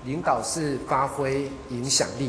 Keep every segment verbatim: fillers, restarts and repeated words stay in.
领导是发挥影响力，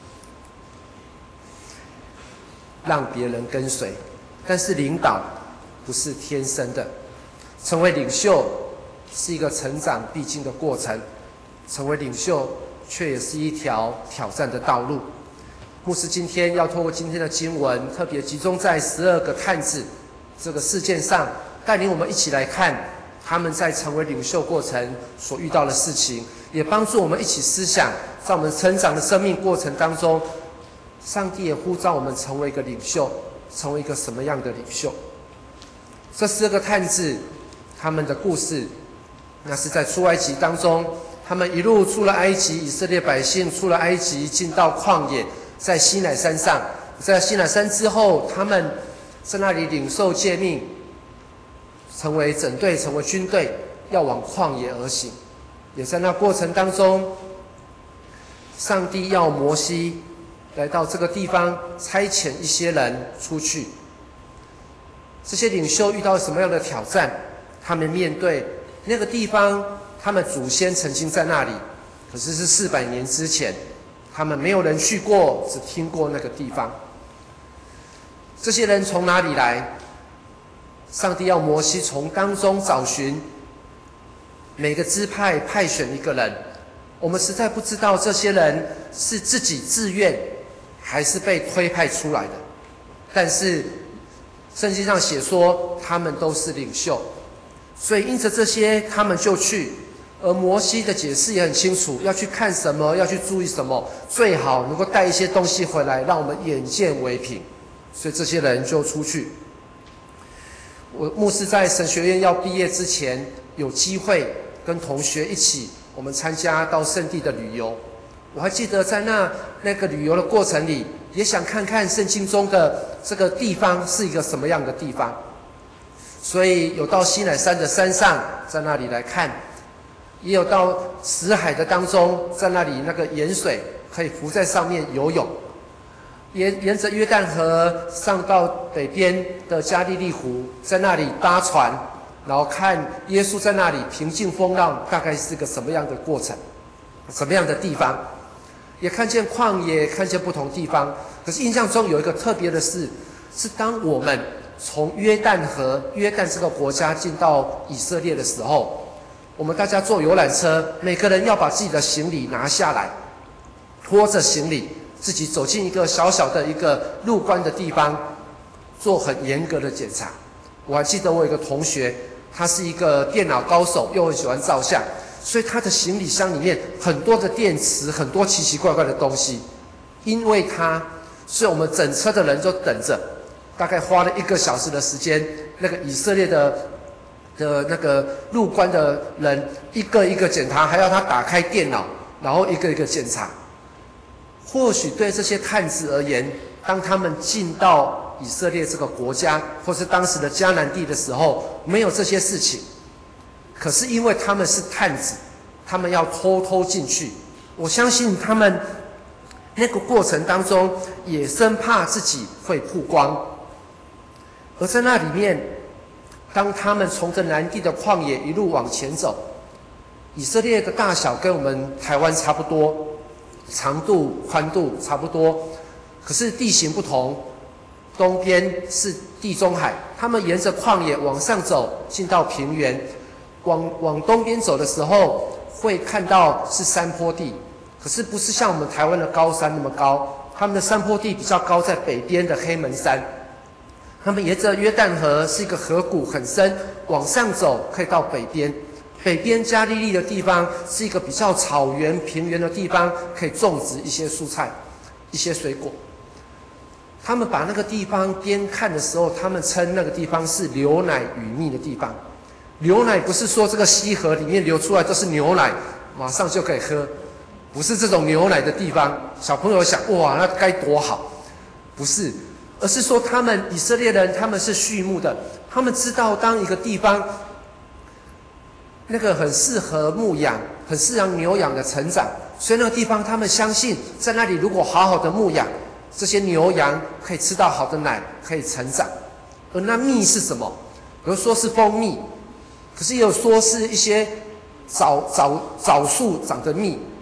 让别人跟随。但是领导不是天生的，成为领袖是一个成长必经的过程，成为领袖却也是一条挑战的道路。牧师今天要透过今天的经文，特别集中在十二个探子这个事件上，带领我们一起来看他们在成为领袖过程所遇到的事情，也帮助我们一起思想，在我们成长的生命过程当中，上帝也呼召我们成为一个领袖，成为一个什么样的领袖？这十二个探子他们的故事，那是在出埃及当中，他们一路出了埃及，以色列百姓出了埃及，进到旷野，在西乃山上，在西乃山之后，他们在那里领受诫命，成为整队，成为军队，要往旷野而行。也在那过程当中，上帝要摩西来到这个地方，差遣一些人出去。这些领袖遇到什么样的挑战？他们面对那个地方，他们祖先曾经在那里，可是是四百年之前，他们没有人去过，只听过那个地方。这些人从哪里来？上帝要摩西从当中找寻，每个支派派选一个人。我们实在不知道这些人是自己自愿，还是被推派出来的。但是圣经上写说，他们都是领袖，所以因着这些，他们就去。而摩西的解释也很清楚，要去看什么，要去注意什么，最好能够带一些东西回来，让我们眼见为凭。所以这些人就出去。我牧师在神学院要毕业之前，有机会跟同学一起，我们参加到圣地的旅游。我还记得在那那个旅游的过程里，也想看看圣经中的这个地方是一个什么样的地方，所以有到西乃山的山上，在那里来看，也有到死海的当中，在那里那个盐水可以浮在上面游泳，沿沿着约旦河上到北边的加利利湖，在那里搭船，然后看耶稣在那里平静风浪，大概是个什么样的过程，什么样的地方，也看见旷野，看见不同地方。可是印象中有一个特别的事，是当我们从约旦河约旦这个国家进到以色列的时候，我们大家坐游览车，每个人要把自己的行李拿下来，拖着行李自己走进一个小小的一个入关的地方，做很严格的检查。我还记得我有一个同学，他是一个电脑高手，又很喜欢照相，所以他的行李箱里面很多的电池，很多奇奇怪怪的东西。因为他，所以我们整车的人就等着，大概花了一个小时的时间，那个以色列的的那个入关的人一个一个检查，还要他打开电脑，然后一个一个检查。或许对这些探子而言，当他们进到以色列这个国家，或是当时的迦南地的时候，没有这些事情。可是因为他们是探子，他们要偷偷进去，我相信他们那个过程当中，也生怕自己会曝光。而在那里面，当他们从这南地的旷野一路往前走，以色列的大小跟我们台湾差不多，长度、宽度差不多，可是地形不同。东边是地中海，他们沿着旷野往上走，进到平原。往往东边走的时候，会看到是山坡地，可是不是像我们台湾的高山那么高，他们的山坡地比较高，在北边的黑门山。他们沿着约旦河是一个河谷很深，往上走可以到北边。北边加利利的地方是一个比较草原平原的地方，可以种植一些蔬菜、一些水果。他们把那个地方边看的时候，他们称那个地方是流奶与蜜的地方。牛奶不是说这个溪河里面流出来都是牛奶，马上就可以喝，不是这种牛奶的地方。小朋友想，哇，那该多好，不是，而是说他们以色列人，他们是畜牧的，他们知道当一个地方那个很适合牧养，很适合牛羊的成长，所以那个地方他们相信，在那里如果好好的牧养，这些牛羊可以吃到好的奶，可以成长。而那蜜是什么？比如说是蜂蜜，可是也有说是一些枣枣枣树长的蜜，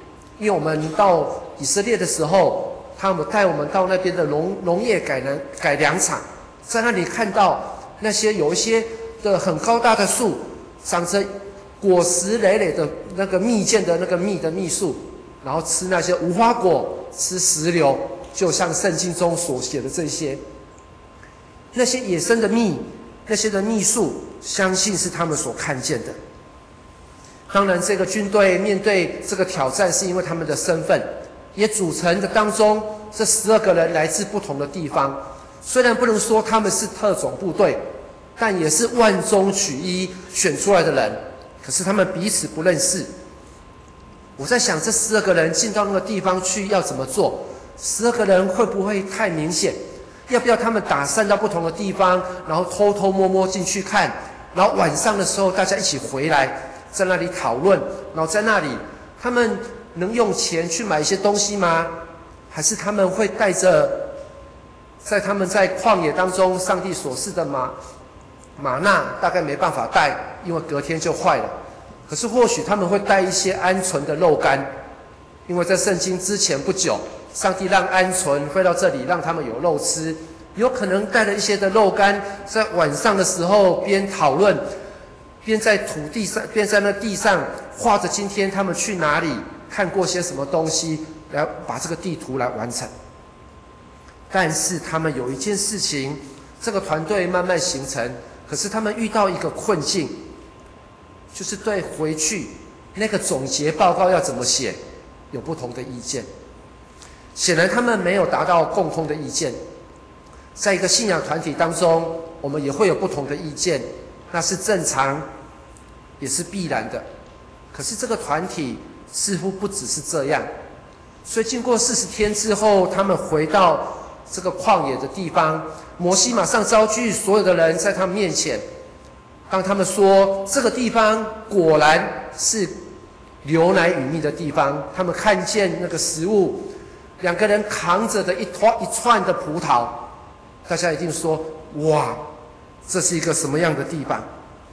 因为我们到以色列的时候，他们带我们到那边的农农业改良改良场，在那里看到那些有一些的很高大的树，长着果实累累的那个蜜饯的那个蜜的蜜树，然后吃那些无花果，吃石榴，就像圣经中所写的这些。那些野生的蜜，那些的蜜树，相信是他们所看见的。当然，这个军队面对这个挑战，是因为他们的身份，也组成的当中，这十二个人来自不同的地方。虽然不能说他们是特种部队，但也是万中取一选出来的人。可是他们彼此不认识。我在想，这十二个人进到那个地方去要怎么做？十二个人会不会太明显？要不要他们打散到不同的地方，然后偷偷摸摸进去看，然后晚上的时候大家一起回来，在那里讨论，然后在那里他们能用钱去买一些东西吗？还是他们会带着在他们在旷野当中上帝所赐的马马纳，大概没办法带，因为隔天就坏了。可是或许他们会带一些鹌鹑的肉干，因为在圣经之前不久，上帝让鹌鹑飞到这里，让他们有肉吃。有可能带了一些的肉干，在晚上的时候边讨论，边在土地上，边在那地上画着今天他们去哪里，看过些什么东西，来把这个地图来完成。但是他们有一件事情，这个团队慢慢形成，可是他们遇到一个困境，就是对回去那个总结报告要怎么写有不同的意见。显然他们没有达到共同的意见。在一个信仰团体当中，我们也会有不同的意见，那是正常，也是必然的。可是这个团体似乎不只是这样，所以经过四十天之后，他们回到这个旷野的地方，摩西马上召集所有的人在他们面前，当他们说这个地方果然是流奶与蜜的地方，他们看见那个食物，两个人扛着的一团一串的葡萄，大家一定说：哇，这是一个什么样的地方？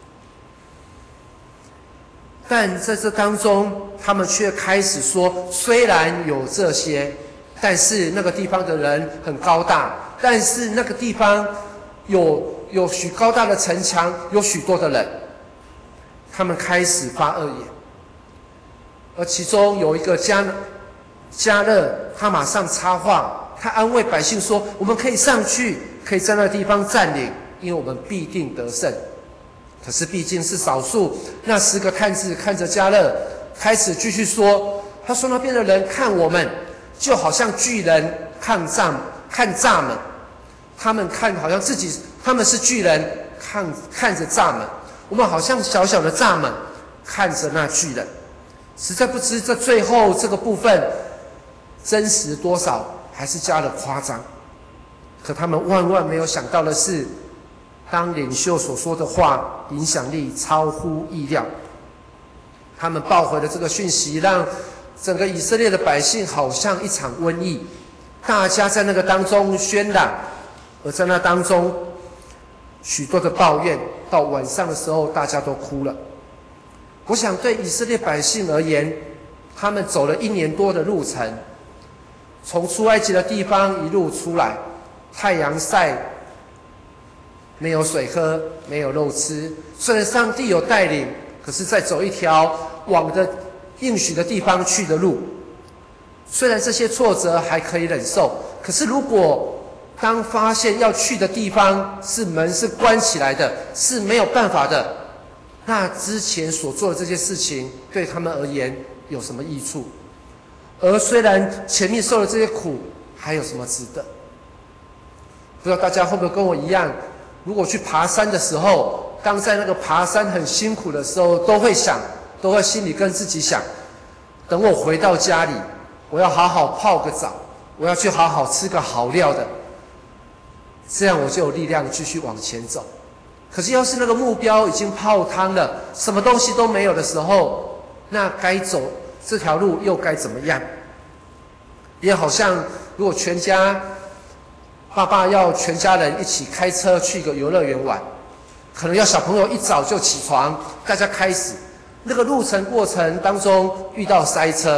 但在这当中，他们却开始说：虽然有这些，但是那个地方的人很高大，但是那个地方有有许高大的城墙，有许多的人。他们开始发恶言，而其中有一个加加勒，他马上插话，他安慰百姓说：我们可以上去，可以在那个地方占领，因为我们必定得胜。可是毕竟是少数，那十个探子看着加勒，开始继续说，他说那边的人看我们，就好像巨人看蚱看蚱蜢，他们看好像自己他们是巨人，看看着蚱蜢，我们好像小小的蚱蜢看着那巨人。实在不知这最后这个部分真实多少，还是加了夸张。可他们万万没有想到的是，当领袖所说的话影响力超乎意料，他们报回了这个讯息，让整个以色列的百姓好像一场瘟疫，大家在那个当中喧嚷，而在那当中许多的抱怨，到晚上的时候大家都哭了。我想对以色列百姓而言，他们走了一年多的路程，从出埃及的地方一路出来，太阳晒，没有水喝，没有肉吃。虽然上帝有带领，可是再走一条往的应许的地方去的路。虽然这些挫折还可以忍受，可是如果当发现要去的地方是门是关起来的，是没有办法的，那之前所做的这些事情对他们而言有什么益处？而虽然前面受了这些苦，还有什么值得？不知道大家会不会跟我一样，如果去爬山的时候，当在那个爬山很辛苦的时候，都会想，都会心里跟自己想，等我回到家里，我要好好泡个澡，我要去好好吃个好料的，这样我就有力量继续往前走。可是要是那个目标已经泡汤了，什么东西都没有的时候，那该走这条路又该怎么样？也好像如果全家爸爸要全家人一起开车去一个游乐园玩，可能要小朋友一早就起床，大家开始那个路程过程当中遇到塞车，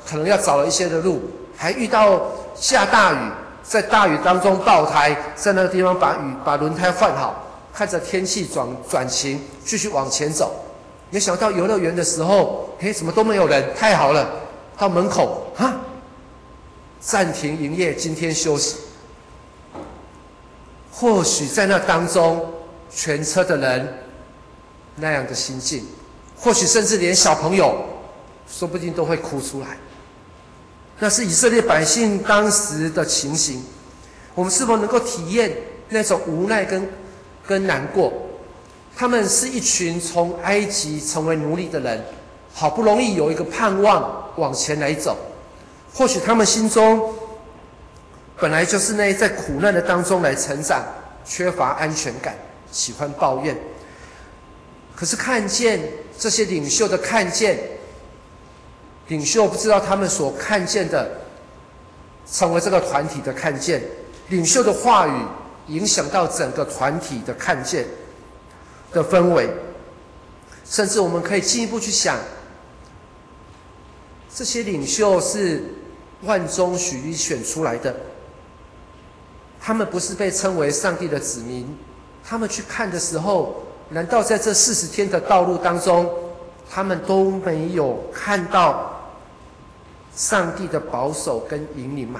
可能要找了一些的路，还遇到下大雨，在大雨当中爆胎，在那个地方把雨把轮胎换好，看着天气转转晴，继续往前走。没想到游乐园的时候，嘿，怎么都没有人，太好了！到门口，哈，暂停营业，今天休息。或许在那当中，全车的人那样的心境，或许甚至连小朋友，说不定都会哭出来。那是以色列百姓当时的情形，我们是否能够体验那种无奈跟跟难过？他们是一群从埃及成为奴隶的人，好不容易有一个盼望往前来走，或许他们心中本来就是那在苦难的当中来成长，缺乏安全感，喜欢抱怨。可是看见这些领袖的看见，领袖不知道他们所看见的，成为这个团体的看见。领袖的话语影响到整个团体的看见的氛围，甚至我们可以进一步去想，这些领袖是万中选一选出来的，他们不是被称为上帝的子民，他们去看的时候，难道在这四十天的道路当中，他们都没有看到上帝的保守跟引领吗？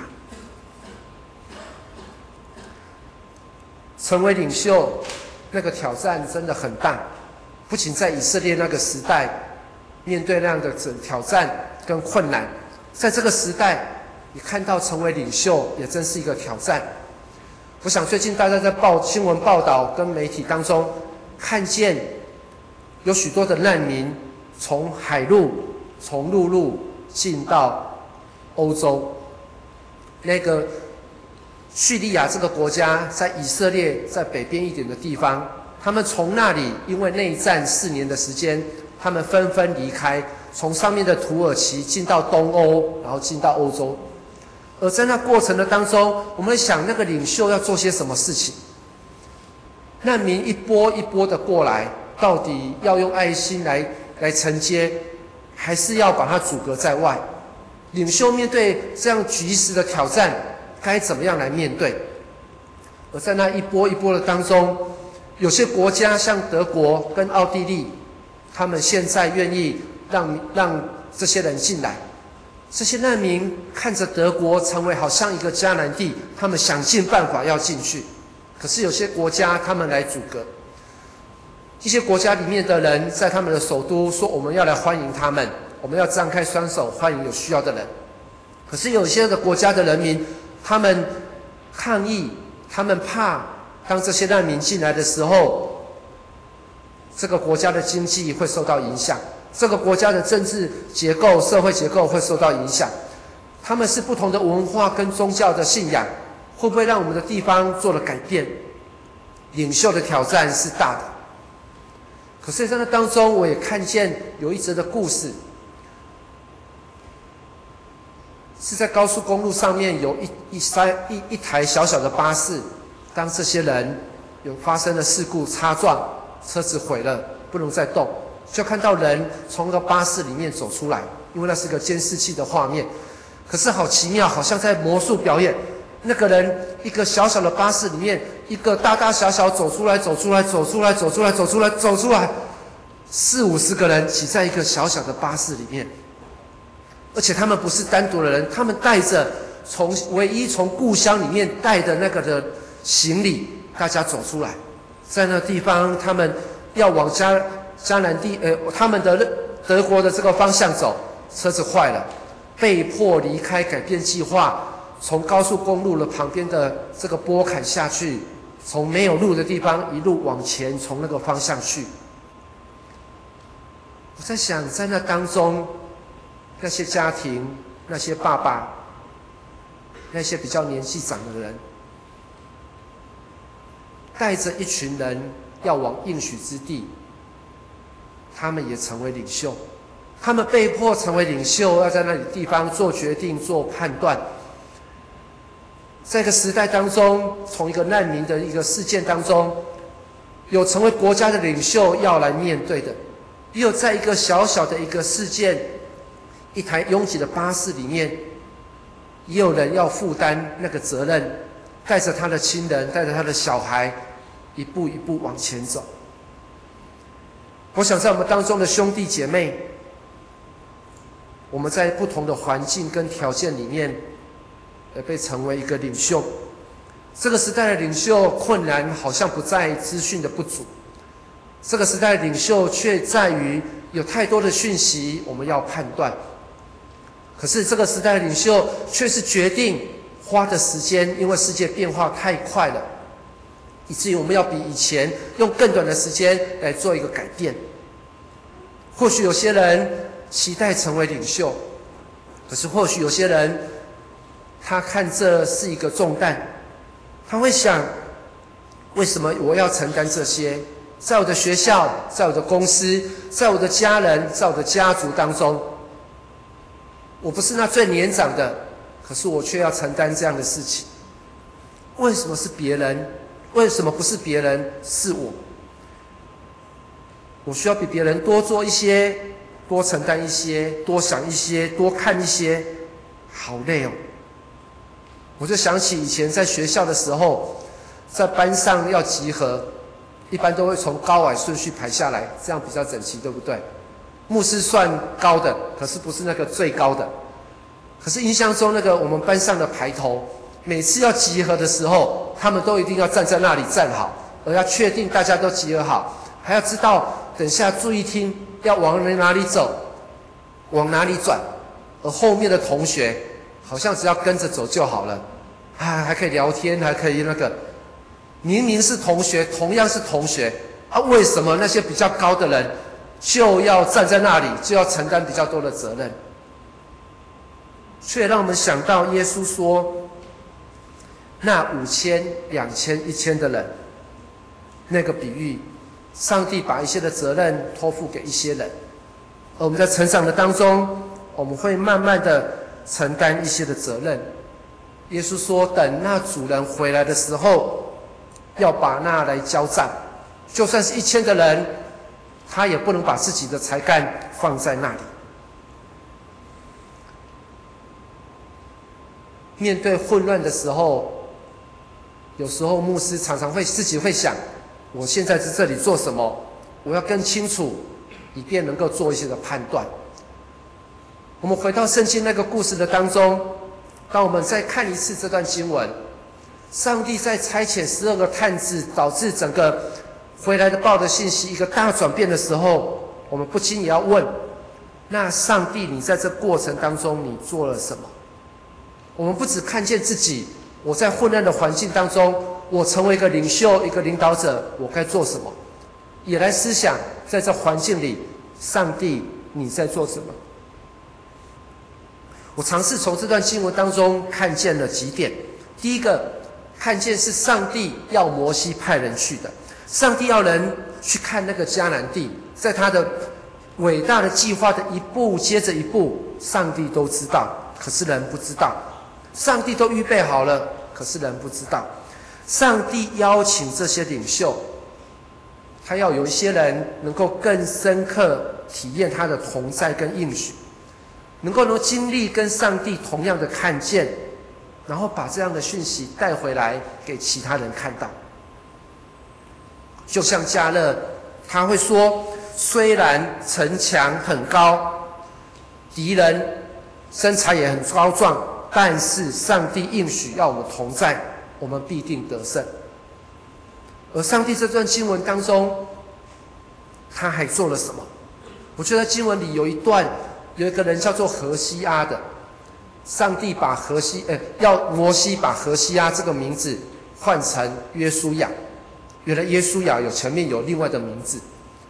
成为领袖那个挑战真的很大，不仅在以色列那个时代面对那样的挑战跟困难，在这个时代你看到成为领袖也真是一个挑战。我想最近大家在报新闻报道跟媒体当中看见有许多的难民从海路从陆路进到欧洲，那个叙利亚这个国家在以色列在北边一点的地方，他们从那里因为内战四年的时间，他们纷纷离开，从上面的土耳其进到东欧，然后进到欧洲。而在那过程的当中，我们会想那个领袖要做些什么事情？难民一波一波的过来，到底要用爱心来来承接，还是要把它阻隔在外？领袖面对这样局势的挑战，该怎么样来面对？而在那一波一波的当中，有些国家像德国跟奥地利，他们现在愿意让让这些人进来。这些难民看着德国成为好像一个迦南地，他们想尽办法要进去。可是有些国家他们来阻隔，一些国家里面的人在他们的首都说我们要来欢迎他们，我们要张开双手欢迎有需要的人。可是有些的国家的人民，他们抗议，他们怕当这些难民进来的时候，这个国家的经济会受到影响，这个国家的政治结构、社会结构会受到影响。他们是不同的文化跟宗教的信仰，会不会让我们的地方做了改变？领袖的挑战是大的。可是在那当中，我也看见有一则的故事，是在高速公路上面有一一三一一台小小的巴士，当这些人有发生了事故擦撞，车子毁了，不能再动，就看到人从那个巴士里面走出来，因为那是个监视器的画面。可是好奇妙，好像在魔术表演。那个人一个小小的巴士里面，一个大大小小走出来，走出来，走出来，走出来，走出来，走出来，四五十个人挤在一个小小的巴士里面。而且他们不是单独的人，他们带着从唯一从故乡里面带的那个的行李，大家走出来，在那地方他们要往迦迦南地，呃，他们的德国的这个方向走，车子坏了，被迫离开，改变计划，从高速公路的旁边的这个波坎下去，从没有路的地方一路往前，从那个方向去。我在想，在那当中，那些家庭，那些爸爸，那些比较年纪长的人，带着一群人要往应许之地，他们也成为领袖，他们被迫成为领袖，要在那里地方做决定、做判断。在一个时代当中，从一个难民的一个事件当中，有成为国家的领袖要来面对的，也有在一个小小的一个事件， 一台拥挤的巴士里面，也有人要负担那个责任，带着他的亲人，带着他的小孩，一步一步往前走。我想在我们当中的兄弟姐妹，我们在不同的环境跟条件里面，而被成为一个领袖。这个时代的领袖困难好像不在资讯的不足，这个时代的领袖却在于有太多的讯息我们要判断。可是这个时代的领袖却是决定花的时间，因为世界变化太快了，以至于我们要比以前用更短的时间来做一个改变。或许有些人期待成为领袖，可是或许有些人他看这是一个重担，他会想，为什么我要承担这些？在我的学校，在我的公司，在我的家人，在我的家族当中，我不是那最年长的，可是我却要承担这样的事情。为什么是别人？为什么不是别人？是我？我需要比别人多做一些，多承担一些，多想一些，多看一些，好累哦。我就想起以前在学校的时候，在班上要集合，一般都会从高矮顺序排下来，这样比较整齐，对不对？牧师算高的，可是不是那个最高的。可是印象中那个我们班上的排头，每次要集合的时候，他们都一定要站在那里站好，而要确定大家都集合好，还要知道等下注意听，要往哪里走，往哪里转，而后面的同学好像只要跟着走就好了，啊，还可以聊天，还可以那个，明明是同学，同样是同学，啊，为什么那些比较高的人就要站在那里，就要承担比较多的责任？却让我们想到耶稣说，那五千、两千、一千的人，那个比喻，上帝把一些的责任托付给一些人，而我们在成长的当中，我们会慢慢的承担一些的责任。耶稣说，等那主人回来的时候，要把那来交账，就算是一千的人，他也不能把自己的才干放在那里。面对混乱的时候，有时候牧师常常会自己会想，我现在在这里做什么？我要更清楚，以便能够做一些的判断。我们回到圣经那个故事的当中，当我们再看一次这段经文，上帝在差遣十二个探子，导致整个回来的报的信息一个大转变的时候，我们不禁也要问，那上帝你在这过程当中你做了什么？我们不只看见自己，我在混乱的环境当中，我成为一个领袖，一个领导者，我该做什么？也来思想，在这环境里，上帝你在做什么？我尝试从这段经文当中看见了几点。第一个，看见是上帝要摩西派人去的，上帝要人去看那个迦南地，在他的伟大的计划的一步接着一步，上帝都知道，可是人不知道。上帝都预备好了，可是人不知道。上帝邀请这些领袖，他要有一些人能够更深刻体验他的同在跟应许，能够能经历跟上帝同样的看见，然后把这样的讯息带回来给其他人看到。就像迦勒，他会说，虽然城墙很高，敌人身材也很高壮，但是上帝应许要我们同在，我们必定得胜。而上帝这段经文当中，他还做了什么？我觉得经文里有一段，有一个人叫做何西阿的，上帝把何西，呃，要摩西把何西阿这个名字换成约书亚。原来约书亚有前面有另外的名字。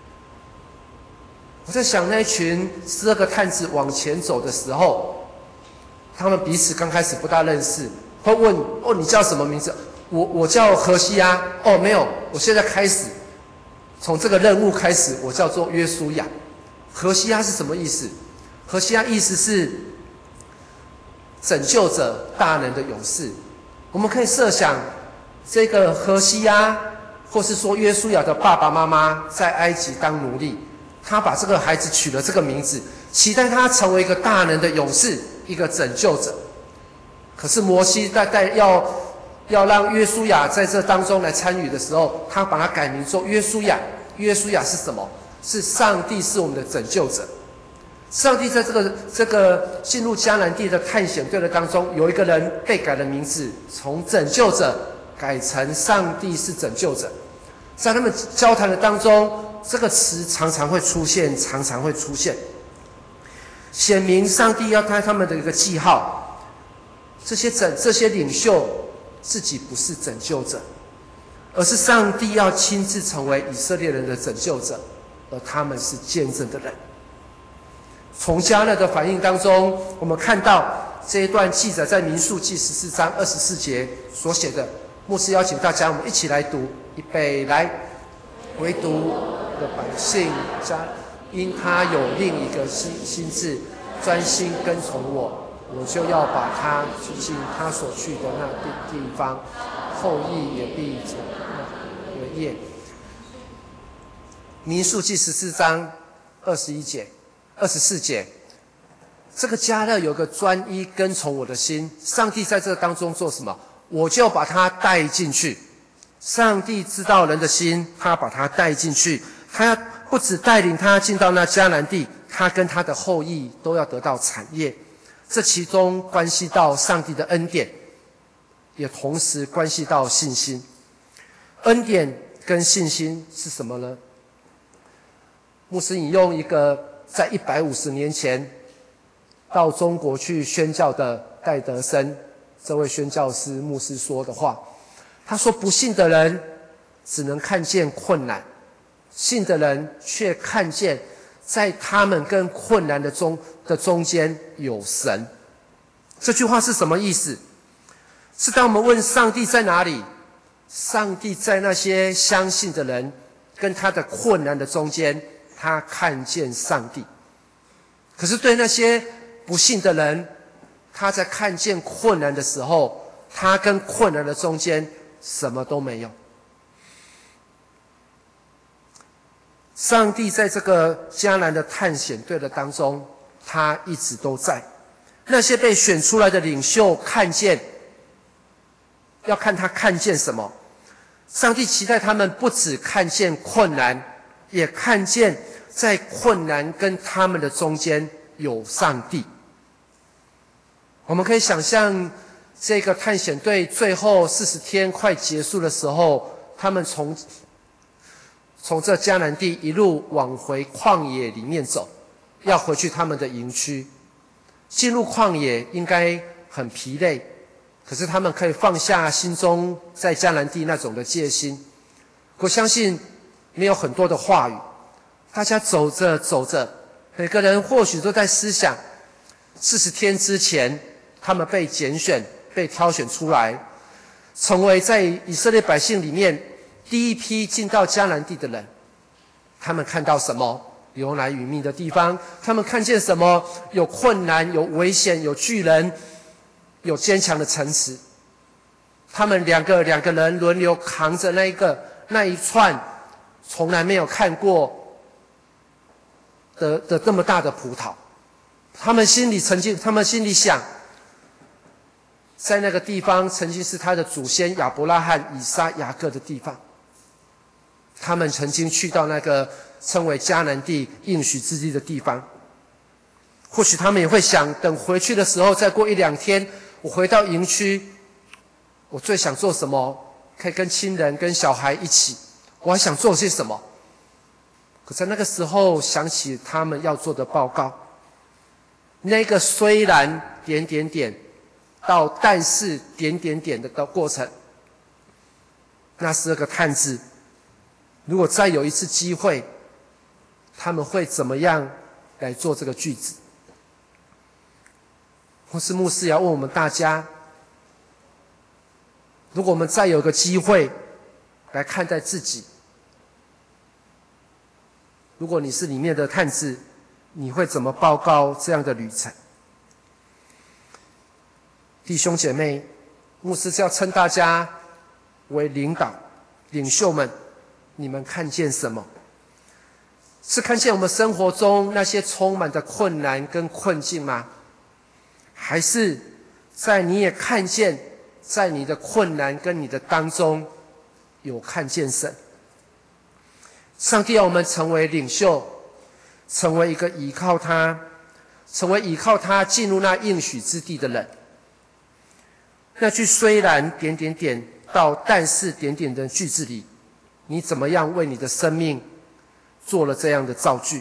我在想，那一群十二个探子往前走的时候，他们彼此刚开始不大认识，会问：哦，你叫什么名字？我我叫何西阿。哦，没有，我现在开始从这个任务开始，我叫做约书亚。何西阿是什么意思？何西阿意思是拯救者、大能的勇士。我们可以设想，这个何西阿，或是说约书亚的爸爸妈妈在埃及当奴隶，他把这个孩子取了这个名字， 期待他成为一个大能的勇士，一个拯救者。可是摩西在在要要让约书亚在这当中来参与的时候，他把他改名做约书亚。约书亚是什么？是上帝是我们的拯救者。上帝在这个这个进入迦南地的探险队的当中，有一个人被改了名字，从拯救者改成上帝是拯救者。在他们交谈的当中，这个词常常会出现，常常会出现，显明上帝要开他们的一个记号。这些拯这些领袖自己不是拯救者，而是上帝要亲自成为以色列人的拯救者，而他们是见证的人。从迦勒的反应当中，我们看到这一段记载在民数记十四章二十四节所写的。牧师邀请大家，我们一起来读，预备来。唯独的百姓家，因他有另一个心心志，专心跟从我，我就要把他举进他所去的那地地方，后裔也必怎么为业。民数记十四章二十一节、二十四节，这个迦勒有个专一跟从我的心，上帝在这个当中做什么？我就把他带进去。上帝知道人的心，他把他带进去。他不只带领他进到那迦南地，他跟他的后裔都要得到产业。这其中关系到上帝的恩典，也同时关系到信心。恩典跟信心是什么呢？牧师引用一个在一百五十年前到中国去宣教的戴德生这位宣教师牧师说的话。他说，不信的人只能看见困难，信的人却看见在他们跟困难的中的中间有神。这句话是什么意思？是当我们问上帝在哪里，上帝在那些相信的人跟他的困难的中间，他看见上帝。可是对那些不信的人，他在看见困难的时候，他跟困难的中间什么都没有。上帝在这个迦南的探险队的当中，他一直都在。那些被选出来的领袖看见，要看他看见什么。上帝期待他们不只看见困难，也看见在困难跟他们的中间有上帝。我们可以想象，这个探险队最后四十天快结束的时候，他们从从这迦南地一路往回旷野里面走，要回去他们的营区。进入旷野应该很疲累，可是他们可以放下心中在迦南地那种的戒心。我相信没有很多的话语，大家走着走着，每个人或许都在思想，四十天之前他们被拣选被挑选出来，成为在以色列百姓里面第一批进到迦南地的人。他们看到什么？流奶与蜜的地方。他们看见什么？有困难，有危险，有巨人，有坚强的城池。他们两个两个人轮流扛着那一个那一串从来没有看过的的这么大的葡萄。他们心里曾经，他们心里想，在那个地方曾经是他的祖先亚伯拉罕、以撒、雅各的地方。他们曾经去到那个称为迦南地应许之地的地方。或许他们也会想，等回去的时候，再过一两天，我回到营区，我最想做什么？可以跟亲人、跟小孩一起。我还想做些什么？可在那个时候，想起他们要做的报告。那个虽然点点点到但是点点点的过程，那十二个探子，如果再有一次机会，他们会怎么样来做这个句子？或是牧师要问我们大家，如果我们再有个机会来看待自己，如果你是里面的探子，你会怎么报告这样的旅程？弟兄姐妹，牧师是要称大家为领导、领袖们，你们看见什么？ 是看见我们生活中那些充满的困难跟困境吗？还是在你也看见，在你的困难跟你的当中，有看见神？上帝要我们成为领袖，成为一个依靠他，成为依靠他进入那应许之地的人。那句虽然点点点到但是点点的句子里，你怎么样为你的生命做了这样的造句？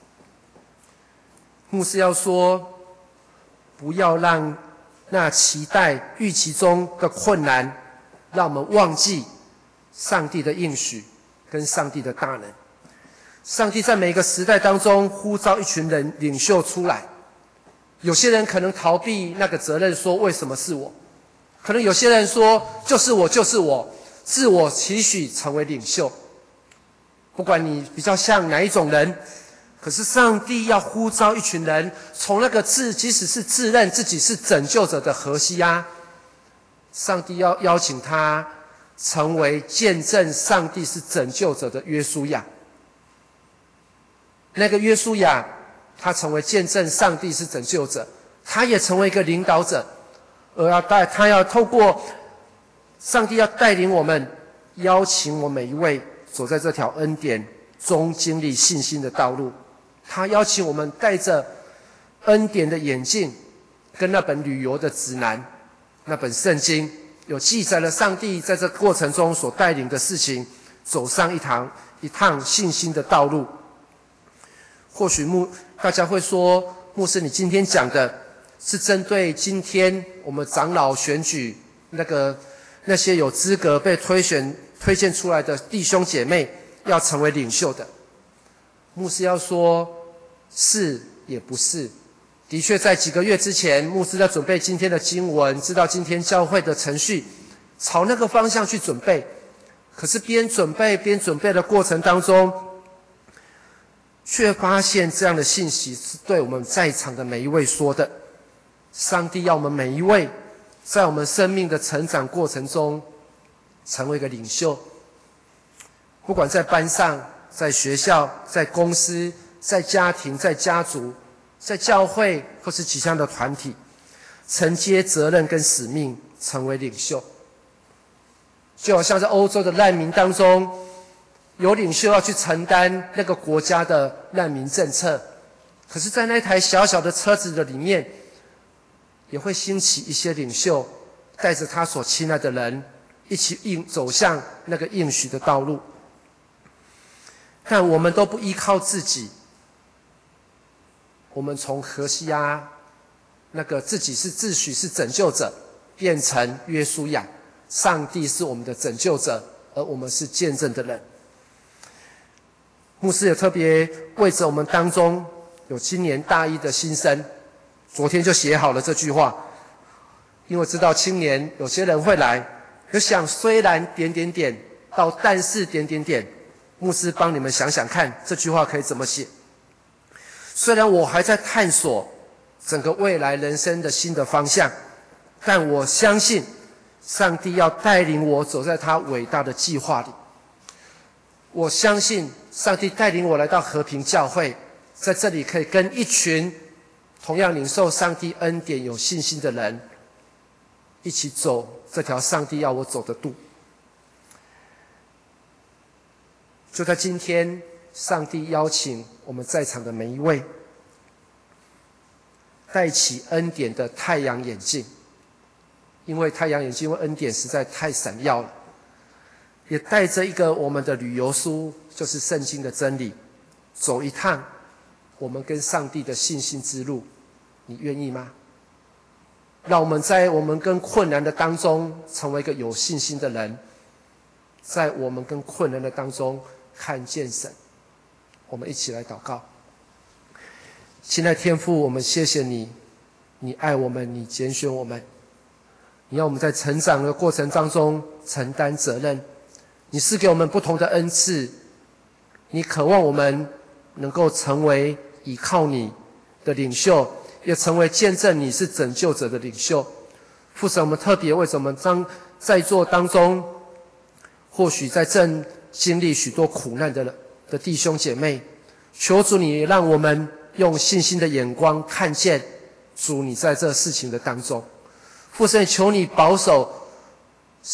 牧师要说，不要让那期待预期中的困难，让我们忘记上帝的应许跟上帝的大能。上帝在每个时代当中呼召一群人领袖出来，有些人可能逃避那个责任，说为什么是我？可能有些人说就是我就是我，自我期许成为领袖。不管你比较像哪一种人，可是上帝要呼召一群人，从那个自即使是自认自己是拯救者的何西阿，上帝要邀请他成为见证上帝是拯救者的约书亚。那个约书亚，他成为见证上帝是拯救者，他也成为一个领导者，而要带他要透过上帝要带领我们，邀请我们每一位走在这条恩典中经历信心的道路。他邀请我们带着恩典的眼镜，跟那本旅游的指南，那本圣经有记载了上帝在这过程中所带领的事情，走上一趟一趟信心的道路。或许牧大家会说，牧师，你今天讲的是针对今天我们长老选举那个那些有资格被推选推荐出来的弟兄姐妹要成为领袖的。牧师要说，是也不是。的确在几个月之前，牧师在准备今天的经文，知道今天教会的程序，朝那个方向去准备。可是边准备边准备的过程当中，却发现这样的信息是对我们在场的每一位说的。上帝要我们每一位在我们生命的成长过程中成为一个领袖，不管在班上、在学校、在公司、在家庭、在家族、在教会或是其他的团体，承接责任跟使命，成为领袖。就好像在欧洲的难民当中，有领袖要去承担那个国家的难民政策，可是在那台小小的车子的里面，也会兴起一些领袖，带着他所亲爱的人一起应走向那个应许的道路。但我们都不依靠自己，我们从何西阿那个自己是自诩是拯救者，变成约书亚，上帝是我们的拯救者，而我们是见证的人。牧师也特别为着我们当中有今年大一的新生，昨天就写好了这句话，因为知道青年有些人会来，就想虽然点点点到但是点点点，牧师帮你们想想看这句话可以怎么写。虽然我还在探索整个未来人生的新的方向，但我相信上帝要带领我走在他伟大的计划里。我相信上帝带领我来到和平教会，在这里可以跟一群同样领受上帝恩典有信心的人一起走这条上帝要我走的路。就在今天，上帝邀请我们在场的每一位戴起恩典的太阳眼镜，因为太阳眼镜因为恩典实在太闪耀了，也带着一个我们的旅游书，就是圣经的真理，走一趟我们跟上帝的信心之路。你愿意吗？让我们在我们跟困难的当中成为一个有信心的人，在我们跟困难的当中看见神。我们一起来祷告。亲爱的天父，我们谢谢你，你爱我们，你拣选我们，你要我们在成长的过程当中承担责任，你赐给我们不同的恩赐，你渴望我们能够成为依靠你的领袖，也成为见证你是拯救者的领袖。父神，我们特别为着我们当在座当中或许在正经历许多苦难的的弟兄姐妹， 求主你让我们用信心的眼光看见主你在这事情的当中。父神，求你保守